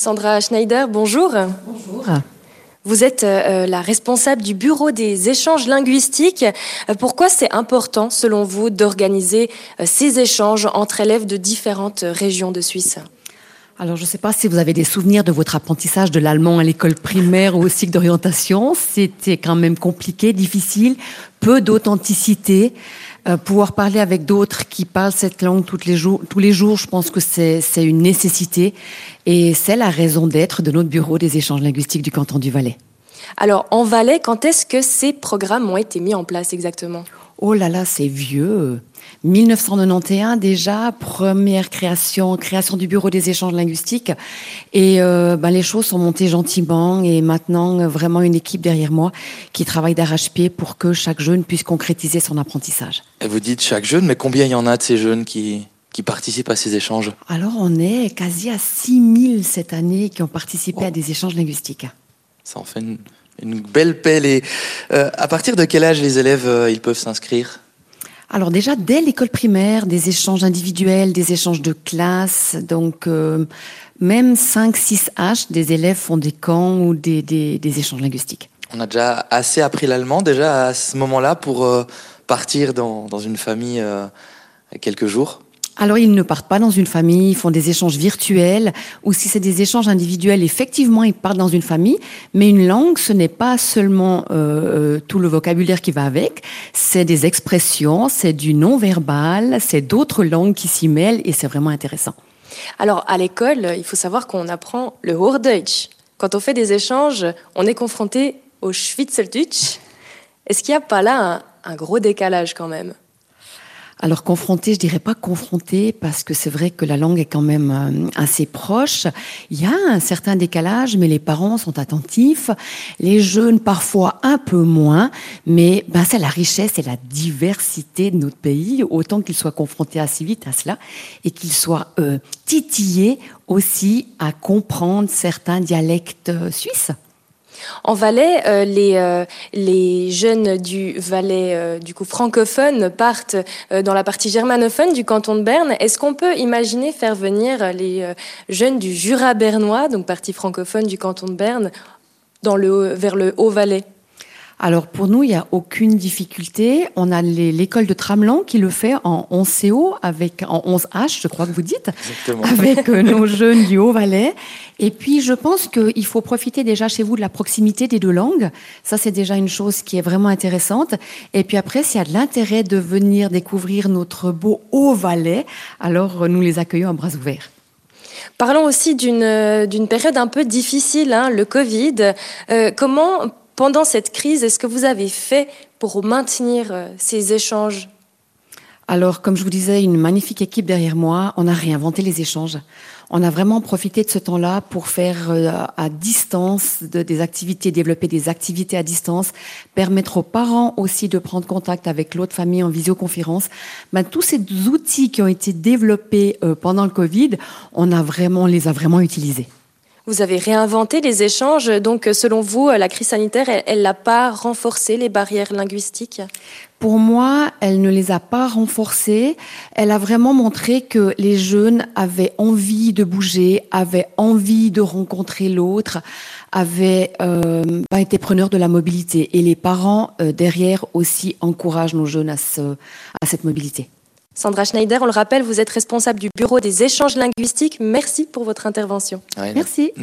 Sandra Schneider, bonjour. Bonjour. Vous êtes la responsable du bureau des échanges linguistiques. Pourquoi c'est important, selon vous, d'organiser ces échanges entre élèves de différentes régions de Suisse ? Alors, je ne sais pas si vous avez des souvenirs de votre apprentissage de l'allemand à l'école primaire ou au cycle d'orientation. C'était quand même compliqué, difficile, peu d'authenticité. Pouvoir parler avec d'autres qui parlent cette langue tous les jours, je pense que c'est une nécessité. Et c'est la raison d'être de notre bureau des échanges linguistiques du canton du Valais. Alors, en Valais, quand est-ce que ces programmes ont été mis en place exactement ? Oh là là, c'est vieux. 1991 déjà, première création du bureau des échanges linguistiques. Et les choses sont montées gentiment et maintenant vraiment une équipe derrière moi qui travaille d'arrache-pied pour que chaque jeune puisse concrétiser son apprentissage. Et vous dites chaque jeune, mais combien il y en a de ces jeunes qui participent à ces échanges ? Alors on est quasi à 6000 cette année qui ont participé à des échanges linguistiques. Ça en fait une belle pelle. Et à partir de quel âge les élèves ils peuvent s'inscrire ? Alors déjà, dès l'école primaire, des échanges individuels, des échanges de classe, donc même 5-6 H, des élèves font des camps ou des échanges linguistiques. On a déjà assez appris l'allemand déjà à ce moment-là pour partir dans une famille quelques jours ? Alors, ils ne partent pas dans une famille, ils font des échanges virtuels, ou si c'est des échanges individuels, effectivement, ils partent dans une famille, mais une langue, ce n'est pas seulement tout le vocabulaire qui va avec, c'est des expressions, c'est du non-verbal, c'est d'autres langues qui s'y mêlent, et c'est vraiment intéressant. Alors, à l'école, il faut savoir qu'on apprend le Hochdeutsch. Quand on fait des échanges, on est confronté au Schweizerdeutsch. Est-ce qu'il n'y a pas là un gros décalage quand même ? Alors confronté, je dirais pas confronté parce que c'est vrai que la langue est quand même assez proche. Il y a un certain décalage, mais les parents sont attentifs. Les jeunes parfois un peu moins, mais c'est la richesse et la diversité de notre pays, autant qu'ils soient confrontés assez vite à cela et qu'ils soient titillés aussi à comprendre certains dialectes suisses. En Valais, les jeunes du Valais du coup francophone partent dans la partie germanophone du canton de Berne. Est-ce qu'on peut imaginer faire venir les jeunes du Jura bernois, donc partie francophone du canton de Berne, vers le Haut-Valais ? Alors pour nous, il n'y a aucune difficulté. On a l'école de Tramelan qui le fait en 11 CO, en 11 H, je crois que vous dites, exactement, avec nos jeunes du Haut-Valais. Et puis je pense qu'il faut profiter déjà chez vous de la proximité des deux langues. Ça, c'est déjà une chose qui est vraiment intéressante. Et puis après, s'il y a de l'intérêt de venir découvrir notre beau Haut-Valais, alors nous les accueillons à bras ouverts. Parlons aussi d'une période un peu difficile, le Covid. Comment, pendant cette crise, est-ce que vous avez fait pour maintenir ces échanges ? Alors, comme je vous disais, une magnifique équipe derrière moi. On a réinventé les échanges. On a vraiment profité de ce temps-là pour faire à distance des activités, développer des activités à distance, permettre aux parents aussi de prendre contact avec l'autre famille en visioconférence. Tous ces outils qui ont été développés pendant le Covid, on les a vraiment utilisés. Vous avez réinventé les échanges, donc selon vous, la crise sanitaire, elle n'a pas renforcé les barrières linguistiques ? Pour moi, elle ne les a pas renforcées. Elle a vraiment montré que les jeunes avaient envie de bouger, avaient envie de rencontrer l'autre, avaient été preneurs de la mobilité. Et les parents, derrière, aussi encouragent nos jeunes à cette mobilité. Sandra Schneider, on le rappelle, vous êtes responsable du bureau des échanges linguistiques. Merci pour votre intervention. Merci.